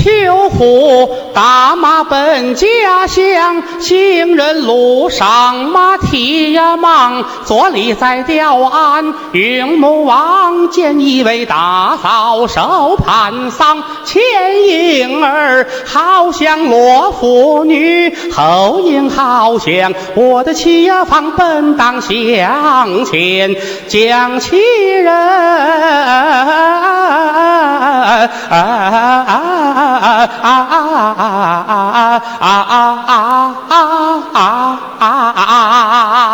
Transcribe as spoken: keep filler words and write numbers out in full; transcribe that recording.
秋胡大马奔家乡，行人路上马蹄呀忙，坐立在吊鞍，云母望见一位大嫂手盘桑，前迎儿好像罗妇女，后迎好像我的妻呀方奔当向前，将其人啊啊啊啊啊啊啊啊啊啊啊